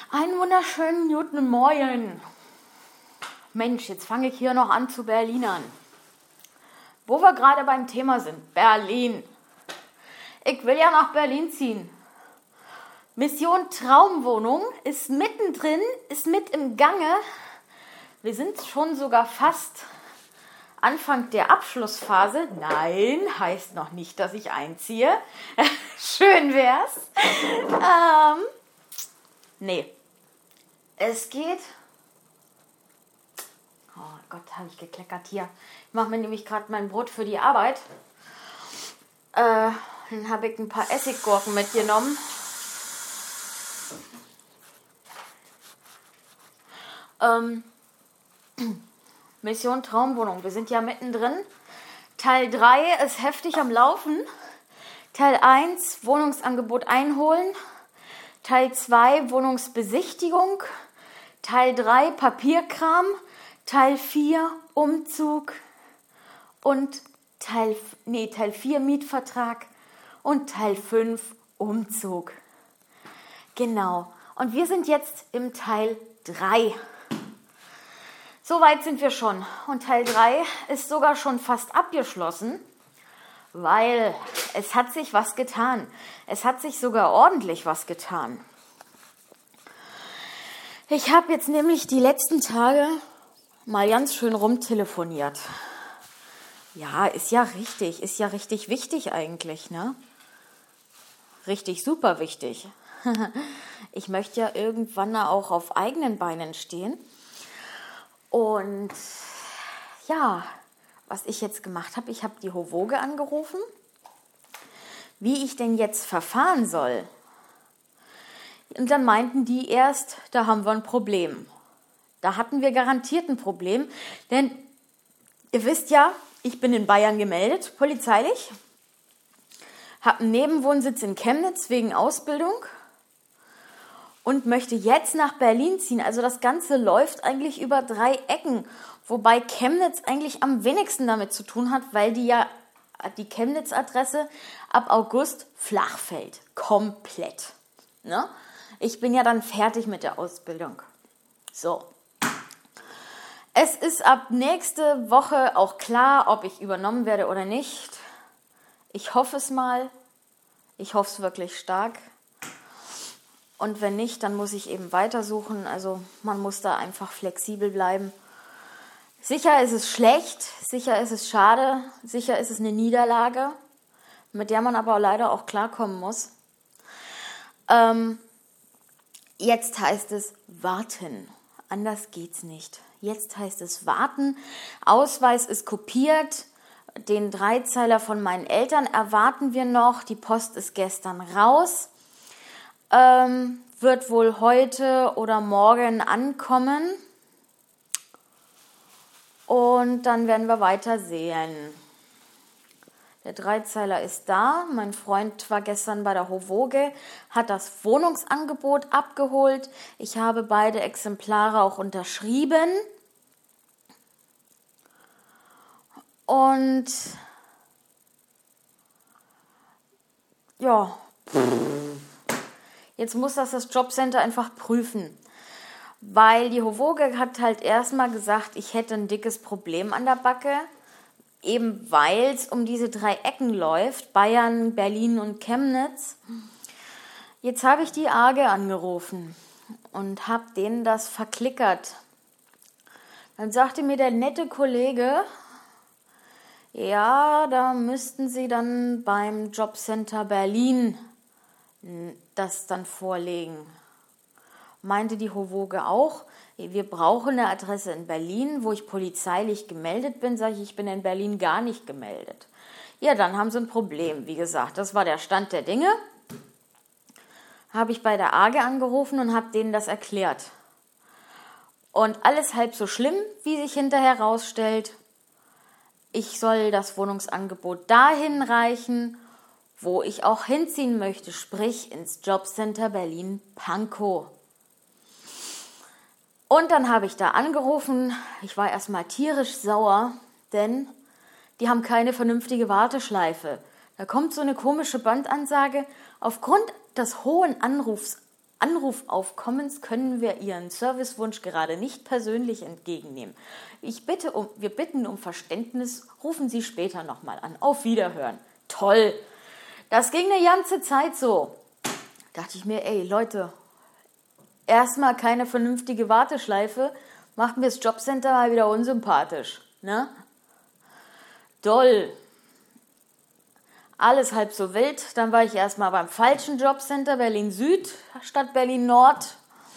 Einen wunderschönen guten Morgen. Mensch, jetzt fange ich hier noch an zu Berlinern. Wo wir gerade beim Thema sind, Berlin. Ich will ja nach Berlin ziehen. Mission Traumwohnung ist mittendrin, ist mit im Gange. Wir sind schon sogar fast Anfang der Abschlussphase. Nein, heißt noch nicht, dass ich einziehe. Schön wär's. Nee. Es geht... Oh Gott, habe ich gekleckert hier. Ich mache mir nämlich gerade mein Brot für die Arbeit. Dann habe ich ein paar Essiggurken mitgenommen. Mission Traumwohnung. Wir sind ja mittendrin. Teil 3 ist heftig am Laufen. Teil 1 Wohnungsangebot einholen. Teil 2 Wohnungsbesichtigung. Teil 3 Papierkram. Teil 4 Umzug. Und Teil 4 Mietvertrag. Und Teil 5 Umzug. Genau. Und wir sind jetzt im Teil 3. So weit sind wir schon. Und Teil 3 ist sogar schon fast abgeschlossen, weil es hat sich was getan. Es hat sich sogar ordentlich was getan. Ich habe jetzt nämlich die letzten Tage mal ganz schön rumtelefoniert. Ja, ist ja richtig wichtig eigentlich, ne? Richtig super wichtig. Ich möchte ja irgendwann auch auf eigenen Beinen stehen. Und ja, was ich jetzt gemacht habe, ich habe die Hovoge angerufen, wie ich denn jetzt verfahren soll. Und dann meinten die erst, da haben wir ein Problem. Da hatten wir garantiert ein Problem, denn ihr wisst ja, ich bin in Bayern gemeldet, polizeilich, habe einen Nebenwohnsitz in Chemnitz wegen Ausbildung und möchte jetzt nach Berlin ziehen. Also das Ganze läuft eigentlich über 3 Ecken, wobei Chemnitz eigentlich am wenigsten damit zu tun hat, weil die Chemnitz-Adresse ab August flach fällt. Komplett. Ne? Ich bin ja dann fertig mit der Ausbildung. So. Es ist ab nächste Woche auch klar, ob ich übernommen werde oder nicht. Ich hoffe es mal. Ich hoffe es wirklich stark. Und wenn nicht, dann muss ich eben weitersuchen. Also man muss da einfach flexibel bleiben. Sicher ist es schlecht, sicher ist es schade, sicher ist es eine Niederlage, mit der man aber leider auch klarkommen muss. Jetzt heißt es warten. Anders geht's nicht. Jetzt heißt es warten. Ausweis ist kopiert. Den 3-Zeiler von meinen Eltern erwarten wir noch. Die Post ist gestern raus. Wird wohl heute oder morgen ankommen. Und dann werden wir weiter sehen. Der 3-Zeiler ist da. Mein Freund war gestern bei der Hovoge, hat das Wohnungsangebot abgeholt. Ich habe beide Exemplare auch unterschrieben. Und ja, jetzt muss das Jobcenter einfach prüfen. Weil die Hovoge hat halt erstmal gesagt, ich hätte ein dickes Problem an der Backe. Eben weil es um diese 3 Ecken läuft, Bayern, Berlin und Chemnitz. Jetzt habe ich die AGE angerufen und habe denen das verklickert. Dann sagte mir der nette Kollege, ja, da müssten Sie dann beim Jobcenter Berlin das dann vorlegen. Meinte die Hovoge auch, wir brauchen eine Adresse in Berlin, wo ich polizeilich gemeldet bin. Sage ich bin in Berlin gar nicht gemeldet. Ja, dann haben sie ein Problem. Wie gesagt, das war der Stand der Dinge. Habe ich bei der AGE angerufen und habe denen das erklärt. Und alles halb so schlimm, wie sich hinterher herausstellt. Ich soll das Wohnungsangebot dahin reichen, wo ich auch hinziehen möchte, sprich ins Jobcenter Berlin-Pankow. Und dann habe ich da angerufen. Ich war erstmal tierisch sauer, denn die haben keine vernünftige Warteschleife. Da kommt so eine komische Bandansage. Aufgrund des hohen Anrufaufkommens können wir Ihren Servicewunsch gerade nicht persönlich entgegennehmen. Wir bitten um Verständnis, rufen Sie später nochmal an. Auf Wiederhören. Toll. Das ging eine ganze Zeit so. Dachte ich mir, ey Leute, erstmal keine vernünftige Warteschleife, macht mir das Jobcenter mal wieder unsympathisch. Ne? Doll. Alles halb so wild. Dann war ich erstmal beim falschen Jobcenter, Berlin Süd statt Berlin Nord.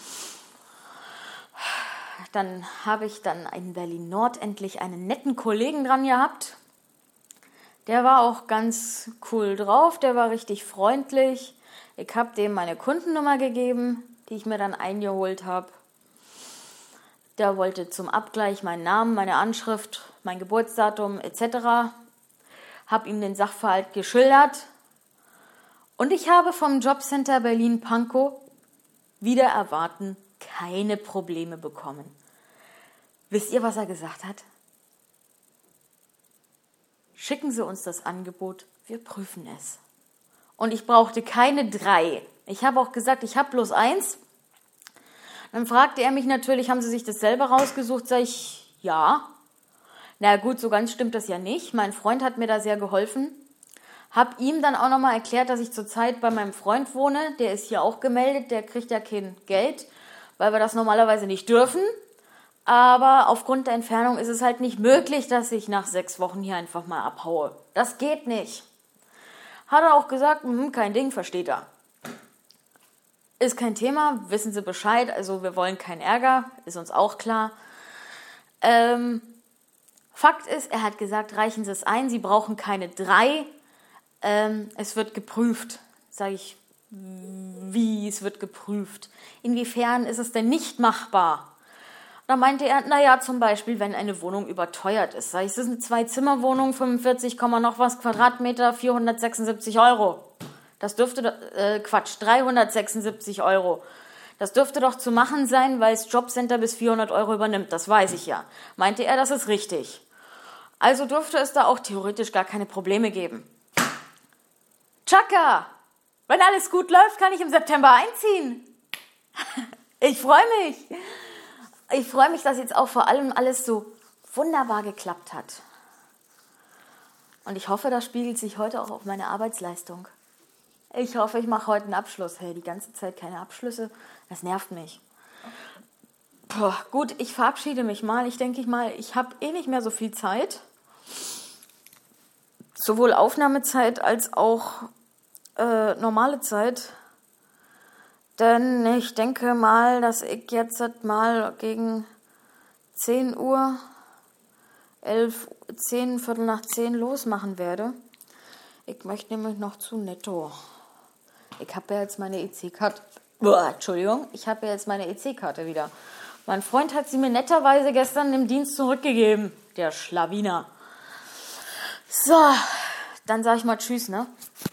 Dann habe ich dann in Berlin Nord endlich einen netten Kollegen dran gehabt. Der war auch ganz cool drauf, der war richtig freundlich. Ich habe dem meine Kundennummer gegeben, die ich mir dann eingeholt habe. Der wollte zum Abgleich meinen Namen, meine Anschrift, mein Geburtsdatum etc. Habe ihm den Sachverhalt geschildert. Und ich habe vom Jobcenter Berlin-Pankow wieder erwarten keine Probleme bekommen. Wisst ihr, was er gesagt hat? Schicken Sie uns das Angebot, wir prüfen es. Und ich brauchte keine 3. Ich habe auch gesagt, ich habe bloß 1. Dann fragte er mich natürlich, haben Sie sich das selber rausgesucht? Sag ich, ja. Na gut, so ganz stimmt das ja nicht. Mein Freund hat mir da sehr geholfen. Hab ihm dann auch nochmal erklärt, dass ich zurzeit bei meinem Freund wohne. Der ist hier auch gemeldet, der kriegt ja kein Geld, weil wir das normalerweise nicht dürfen. Aber aufgrund der Entfernung ist es halt nicht möglich, dass ich nach 6 Wochen hier einfach mal abhaue. Das geht nicht. Hat er auch gesagt, kein Ding, versteht er. Ist kein Thema, wissen Sie Bescheid, also wir wollen keinen Ärger, ist uns auch klar. Fakt ist, er hat gesagt, reichen Sie es ein, Sie brauchen keine 3, es wird geprüft. Sage ich, wie, es wird geprüft? Inwiefern ist es denn nicht machbar? Da meinte er, naja, zum Beispiel, wenn eine Wohnung überteuert ist. Sag ich, es ist eine 2-Zimmer-Wohnung, 45, noch was Quadratmeter, 476 Euro. Das dürfte, 376 Euro. Das dürfte doch zu machen sein, weil das Jobcenter bis 400 Euro übernimmt. Das weiß ich ja. Meinte er, das ist richtig. Also dürfte es da auch theoretisch gar keine Probleme geben. Tschakka! Wenn alles gut läuft, kann ich im September einziehen. Ich freue mich. Ich freue mich, dass jetzt auch vor allem alles so wunderbar geklappt hat. Und ich hoffe, das spiegelt sich heute auch auf meine Arbeitsleistung. Ich hoffe, ich mache heute einen Abschluss. Hey, die ganze Zeit keine Abschlüsse, das nervt mich. Gut, ich verabschiede mich mal. Ich denke mal, ich habe nicht mehr so viel Zeit. Sowohl Aufnahmezeit als auch normale Zeit. Denn ich denke mal, dass ich jetzt mal gegen 10 Uhr, 10, Viertel nach 10 losmachen werde. Ich möchte nämlich noch zu Netto. Ich habe ja jetzt meine EC-Karte. Entschuldigung, ich habe ja jetzt meine EC-Karte wieder. Mein Freund hat sie mir netterweise gestern im Dienst zurückgegeben. Der Schlawiner. So, dann sage ich mal Tschüss, ne?